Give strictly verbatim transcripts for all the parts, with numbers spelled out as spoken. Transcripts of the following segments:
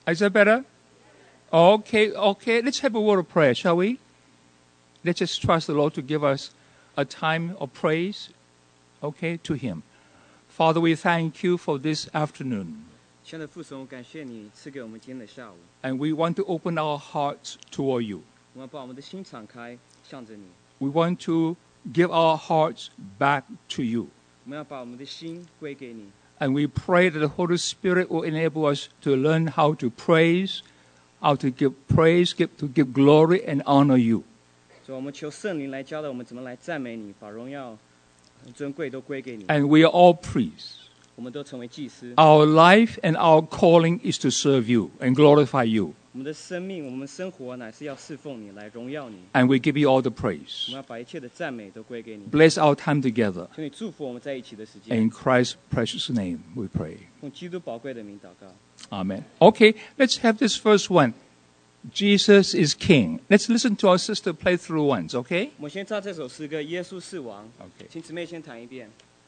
Is that better? Okay, okay. Let's have a word of prayer, shall we? Let's just trust the Lord to give us a time of praise, okay, to Him. Father, we thank you for this afternoon. 亲爱的父神，我感谢你赐给我们今天的下午。 And we want to open our hearts toward you. 我们把我们的心敞开，向着你。 We want to give our hearts back to you. 我们要把我们的心归给你。 And we pray that the Holy Spirit will enable us to learn how to praise, how to give praise, give, to give glory and honor you. 所以我们求圣灵来教导我们怎么来赞美你，把荣耀、尊贵都归给你。 And we are all priests. 我们都成为祭司。 Our life and our calling is to serve you and glorify you. 我们的生命，我们生活乃是要侍奉你，来荣耀你。 And we give you all the 我 praise. 们要把一切的赞美都归给你。 Bless our time together. 求你祝福我们在一起的时间。 In Christ's precious name we pray. 用基督宝贵的名祷告。 Amen. Okay, let's have this first one. Jesus is King. Let's listen to our sister play through once, okay? 我们先唱这首诗歌《耶稣是王》。 Okay. 请姊妹先弹一遍。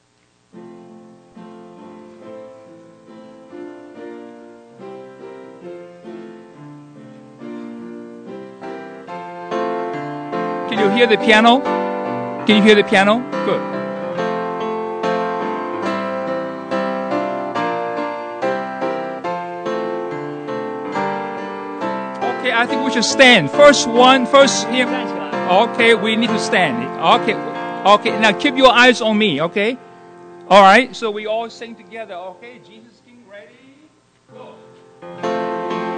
Can you hear the piano? Can you hear the piano? Good. Okay, I think we should stand. First one, first hymn. 站起来。 Okay, we need to stand. Okay, okay. Now keep your eyes on me. Okay. All right. So we all sing together. Okay. Jesus King, ready? Go.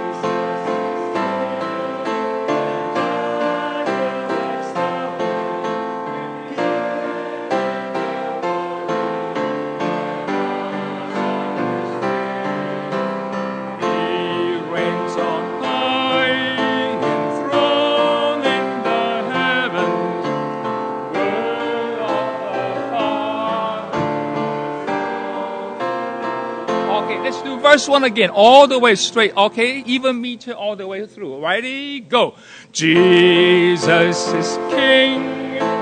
He reigns on high, enthroned in the heavens, word of the Father. Okay, let's do verse one again, all the way straight. Okay, even meter all the way through. Ready? Go. Jesus is King.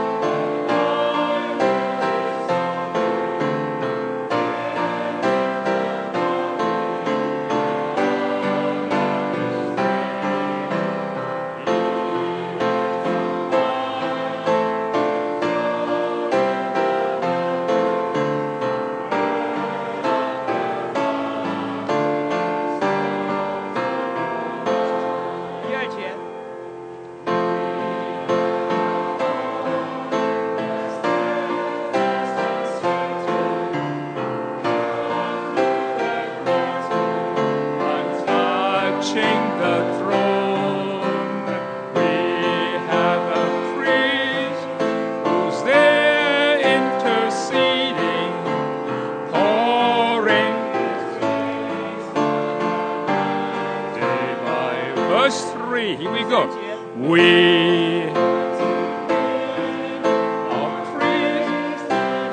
Here we go. We are priests,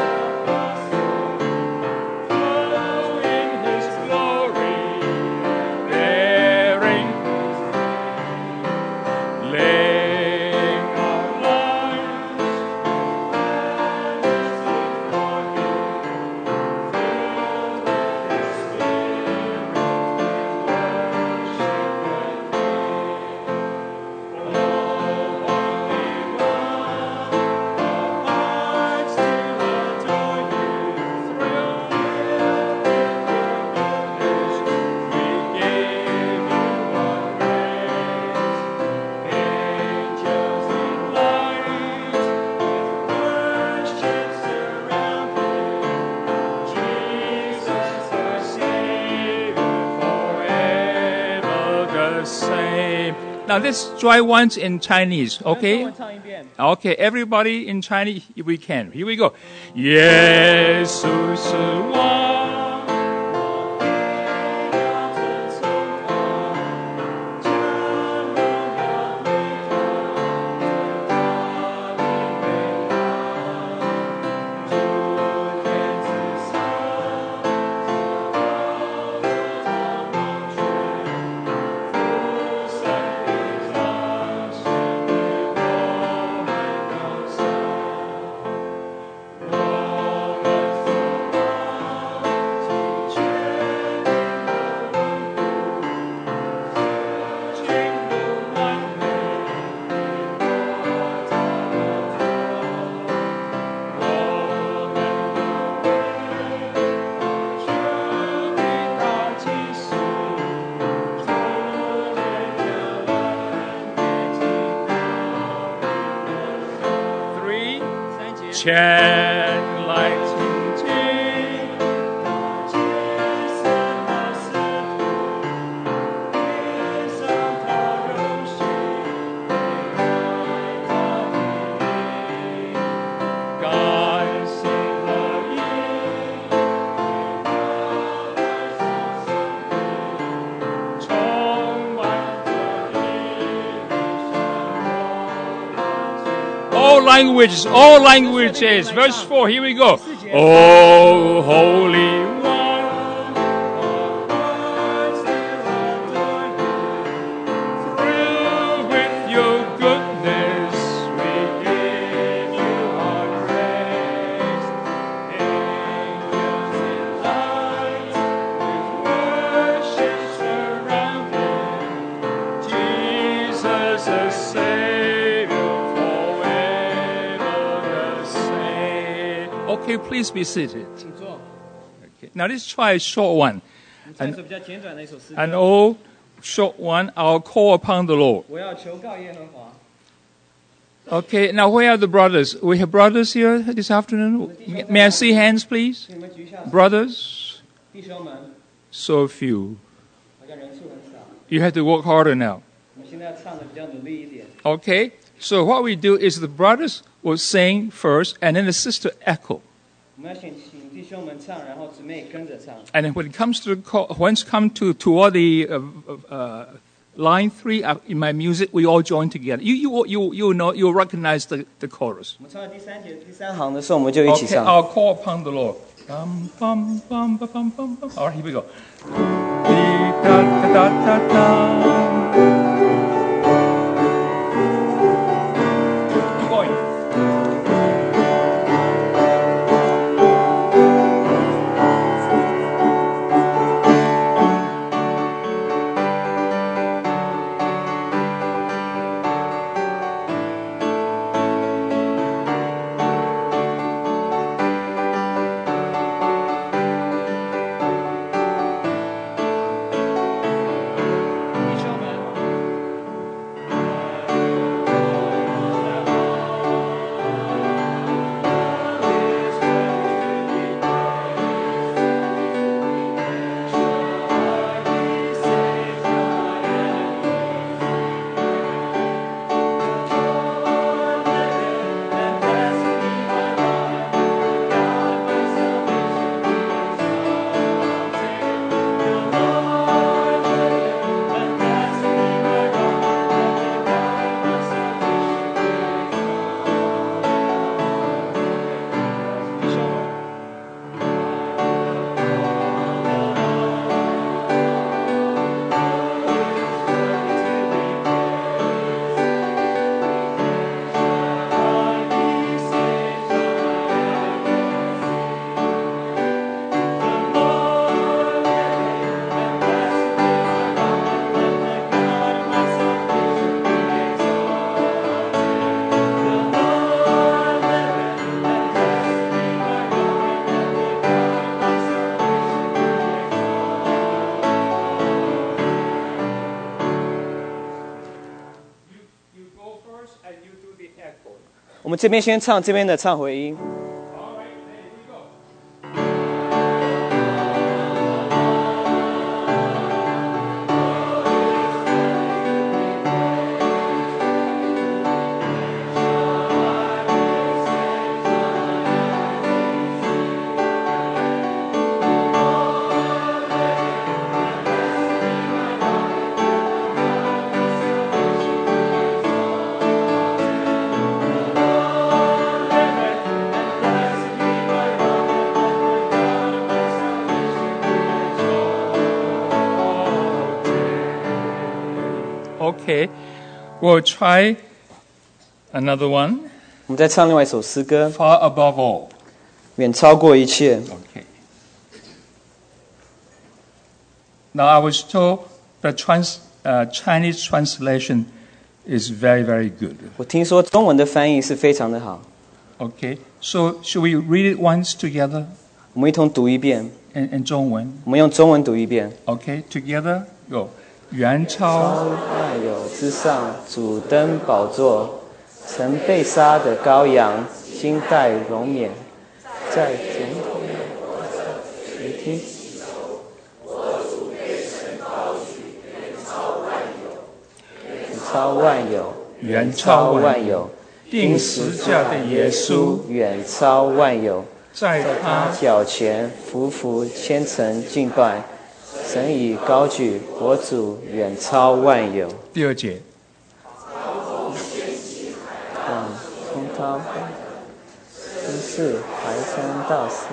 oh, in His glory, bearing, laying our lives before You, filled with His Spirit, Now let's try once in Chinese, 我 okay? 们唱一遍。 Okay, everybody in Chinese, if we can. Here we go. 耶稣是王。 前来亲近。All languages, all languages. Verse four, here we go. Oh, Holy One, through with your goodness, we give you our praise. Angels in light, with worship surrounding, Jesus the Savior. Okay, please be seated. Okay. Now let's try a short one. An, an old short one, I'll call upon the Lord. Okay, now where are the brothers? We have brothers here this afternoon. May I see hands, please? Brothers? So few. You have to work harder now. Okay, so what we do is the brothers will sing first, and then the sister echo. And then when it comes to the call, when it comes to toward the uh, uh, line three uh, in my music, we all join together. You you you you know you recognize the the chorus. Okay, I'll call upon the Lord. Bum, bum, bum, bum, bum, bum. All right, here we go. Da, da, da, da, da. the echo. 我们这边先唱，这边的唱回音。 Okay, we'll try another one. 我们再唱另外一首诗歌。 Far above all. 远超过一切。 Okay. Now I was told the trans, uh, Chinese translation is very, very good. 我听说中文的翻译是非常的好。 Okay, so should we read it once together 我们一同读一遍。 in, in 中文? 我们用中文读一遍。 Okay, together, go. 远超万有之上，主登宝座， 曾被杀的羔羊，今代荣冕，在总统谁听？远超万有， 远超万有， 钉十架的耶稣，远超万有， 在他脚前匍匐虔诚敬拜，神已高举我主，远超万有。 第二节， 嗯，从他真是排山倒海，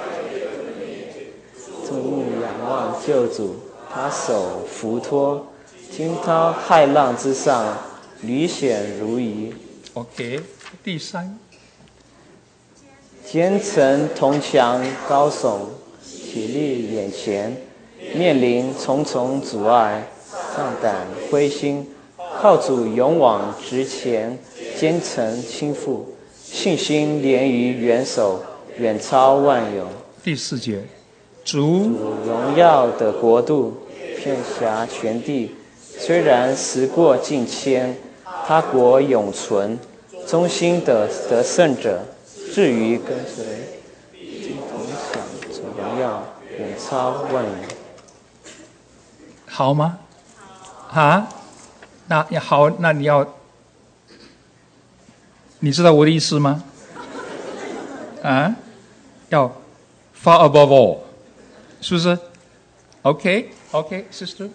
众目仰望救主，他手扶托，惊涛骇浪之上，履险如仪。 OK， 第三， 坚城铜墙高耸，体力眼前，面临重重阻碍，丧胆灰心，靠主勇往直前，坚城倾覆，信心连于元首，远超万有。 第四节，主荣耀的国度，遍辖全地，虽然时过境迁，他国永存，忠心的得胜者，至于跟随，并同享主荣耀，远超万有。 好吗？啊？那好，那你要，你知道我的意思吗？啊？要 far above all， 是不是 ？OK OK sister。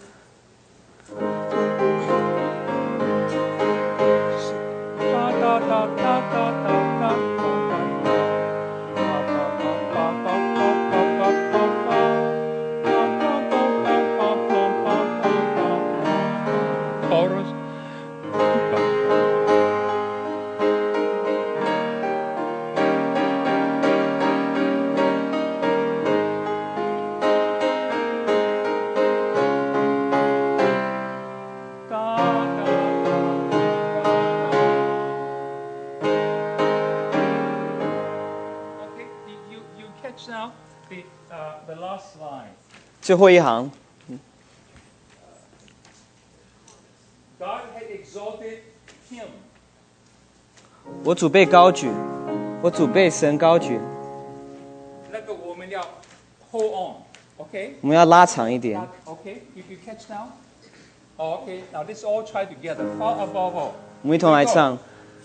最后一行。我主被高举，我主被神高举。 那个我们要 hold on，OK？ 我们要拉长一点。 OK， you you catch now？ OK， now let's all try together. Far above all。 我们一同来唱。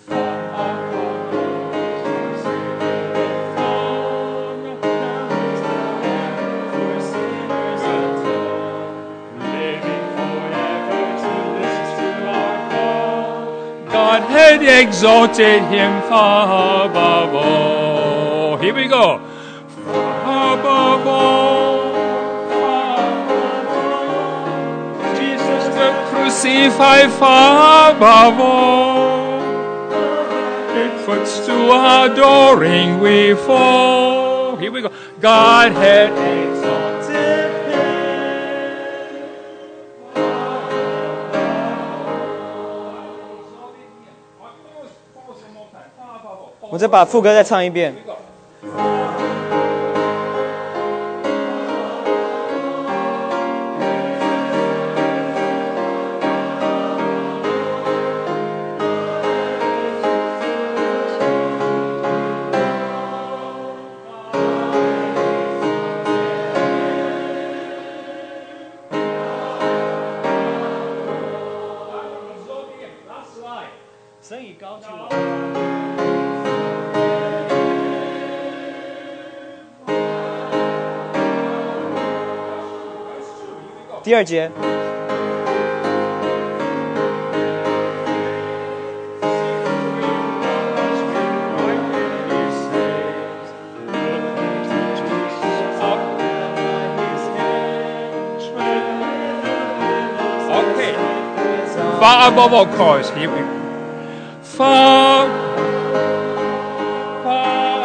God had exalted him far above all. Here we go. Far above all. Far above all. Jesus the crucified far above all. Footsteps to adoring we fall. Here we go. God had exalted him. 我再把副歌再唱一遍。神已高举我。第二节。 Okay. Far above all chorus. Here we go. Far, far.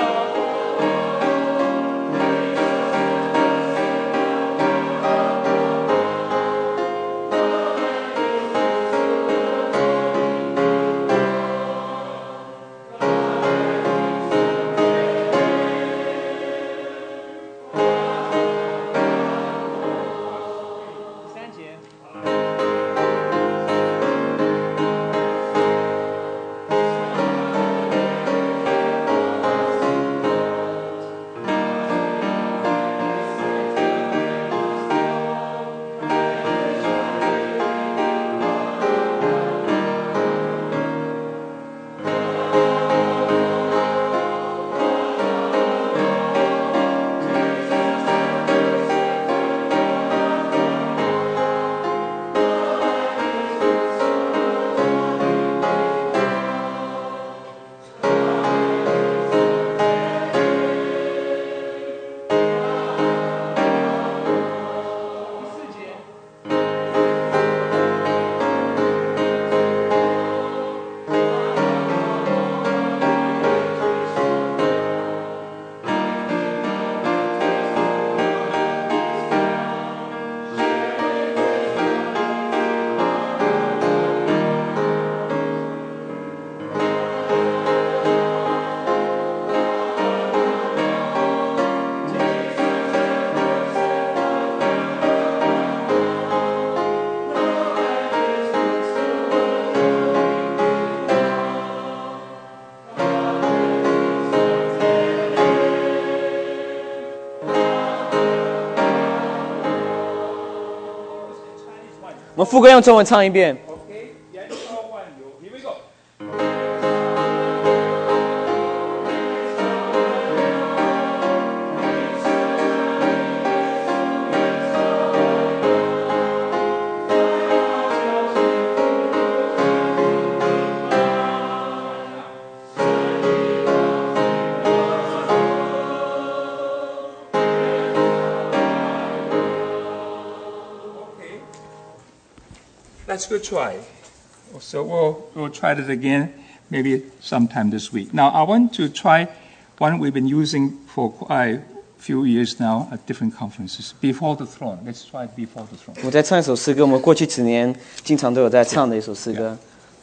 们副歌用中文唱一遍。 Okay, Yan Chao Wan Liu. Here we go. Let's go try. So we'll, we'll try it again maybe sometime this week. Now, I want to try one we've been using for quite a few years now at different conferences, Before the Throne. Let's try Before the Throne. 我在唱一首诗歌，我们过去几年经常都有在唱的一首诗歌。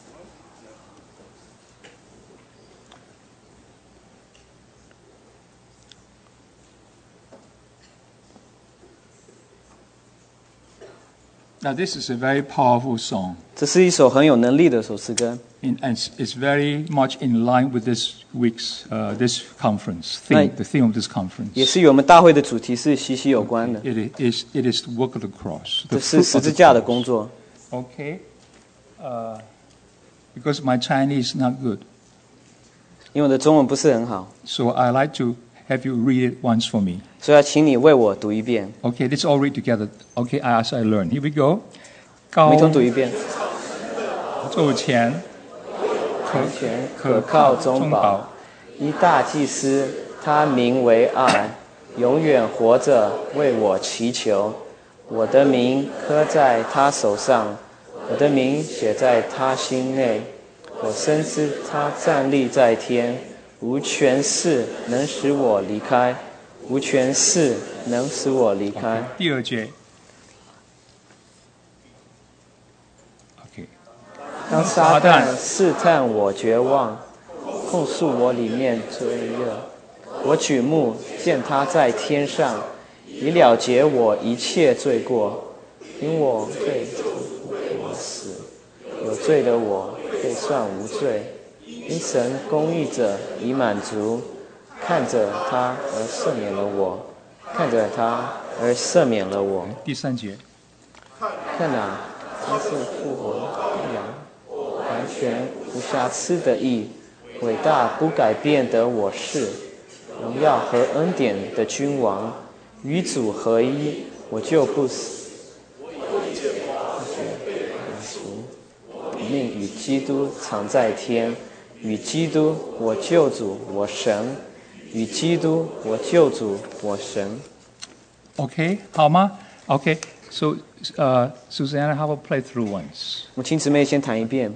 Now, this is a very powerful song. 这是一首很有能力的一首诗歌。 In, and it's, it's very much in line with this week's, uh, this conference, theme, Right. the theme of this conference. 也是与我们大会的主题是息息有关的。 It is, it is the work of the cross. 这 The 是 fruit 十 of 字 the 架的 cross. 工作。 Okay. Uh, because my Chinese is not good, 因为我的中文不是很好， so I like to have you read it once for me. 所以要请你为我读一遍。 Okay, let's all read together. Okay, as I learn. Here we go. 我们一同高读一遍。 座前可完全可靠中保，一大祭司，他名为爱，永远活着为我祈求。我的名刻在他手上，我的名写在他心内。我深知他站立在天，无权势能使我离开，无权势能使我离开。 第二节。Okay. 当撒旦试探我绝望，控诉我里面罪恶，我举目见他在天上，已了结我一切罪过。因我罪我死，有罪的我被算无罪。因神公义者已满足，看着他而赦免了我，看着他而赦免了我。 第三节。 看哪，他是复活的羊，完全无瑕疵的义，伟大不改变的我是，荣耀和恩典的君王，与主合一，我就不死。命与基督常在天，与基督我救主我神，与基督我救主我神。 Okay, 好吗 Okay, so uh, Susanna, have a play through once. 我们请姊妹先弹一遍。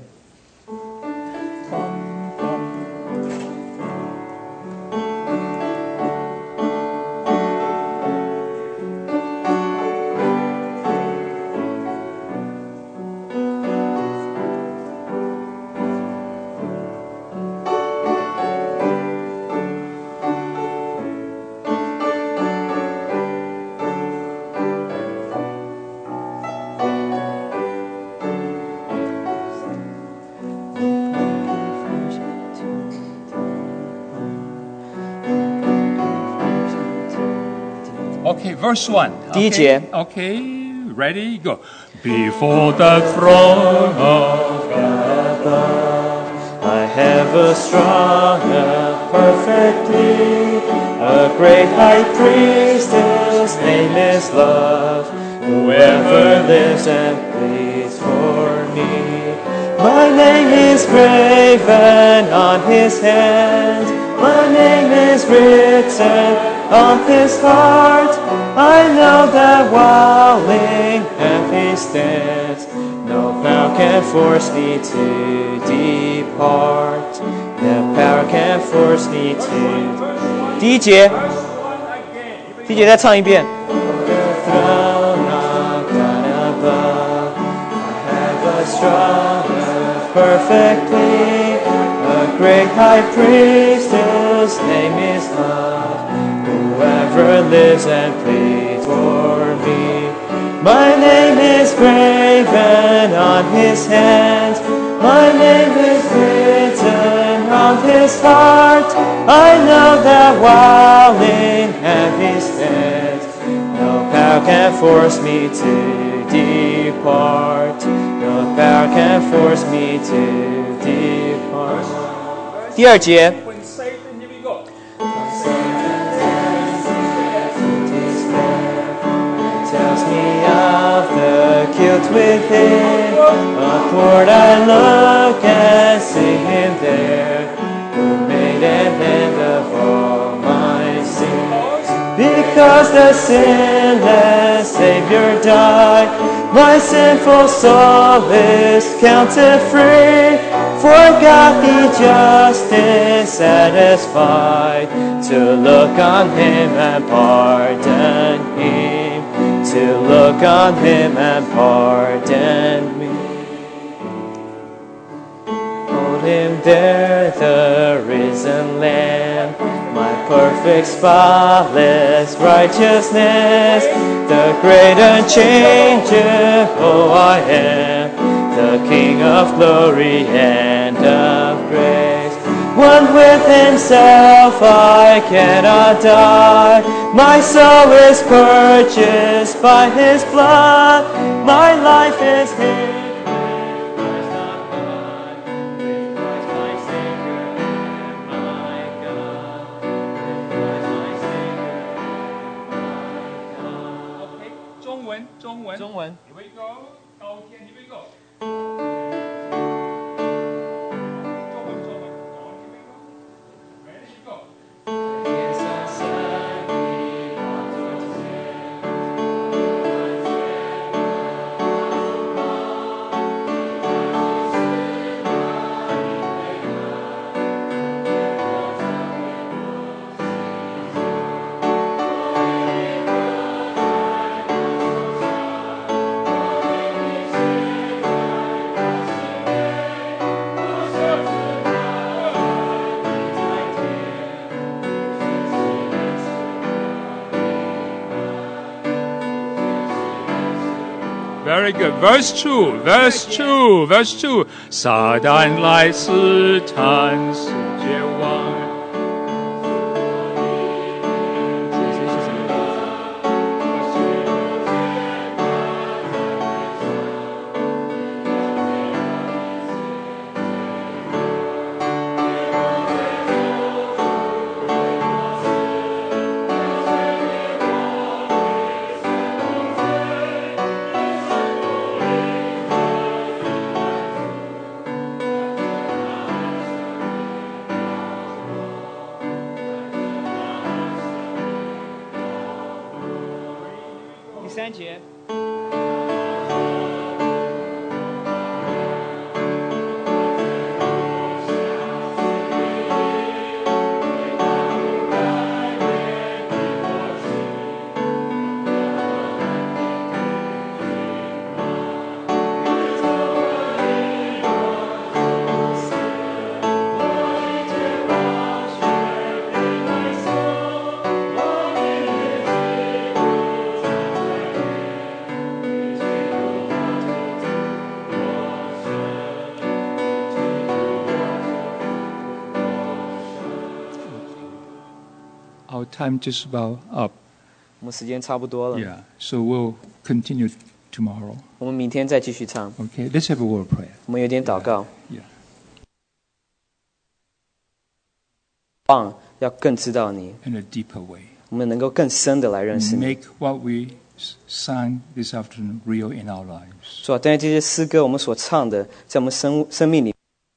Okay, verse one. 第一节。 Okay, okay, ready, go. Before the throne of God, I have a strong and perfect plea, a great high priest, his name is love, whoever lives and pleads for me. My name is graven on his hand, my name is written on his heart. I know that while in heaven stands, no power can force me to depart. No power can force me to. 第一节，第一节再唱一遍。Throne of God above, I have a strong and perfect plea, a great high priest, his name is love, whoever lives and pleads for me. My name is graven on his hand, my name is written on his heart. I know that while in heaven he stands, no power can force me to depart. apart. No power can force me to depart. 第二节。 When Satan, here we go. Tells me of the guilt within. Upward I look and see him there, who made an end of all my sins. Because the sinless Savior died, my sinful soul is counted free. For God be just and satisfied to look on him and pardon him, to look on him and pardon me. Hold him there, the risen Lamb, my perfect spotless righteousness, the great unchangeable I am, the King of glory and of grace. One with himself I cannot die. My soul is purchased by his blood. My life is his. Okay, 中文，中文， 中文。 Here we go. 高天 Here we go. 中文，中文，中文 Here we go. Ready to go. Very good. Verse two, verse two, verse two. 撒旦来试探世界王。 第三节。 Our time just about up. 我们时间差不多了， Yeah. So we'll continue tomorrow. 我们明天再继续唱。 Okay. Let's have a word of prayer. 我们有点祷告， Yeah. 望要更知道你， In a deeper way. 我们能够更深的来认识你。 Make what we s- sang this afternoon real in our lives. 主啊，但愿这些诗歌我们所唱的，在我们生生命里，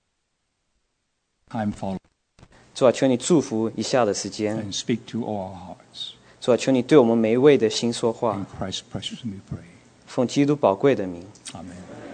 Time follow 主啊，求你祝福以下的时间， and speak to all our hearts. 主啊，求你对我们每一位的心说话 In，Christ's precious name we pray. 奉基督宝贵的名。 Amen.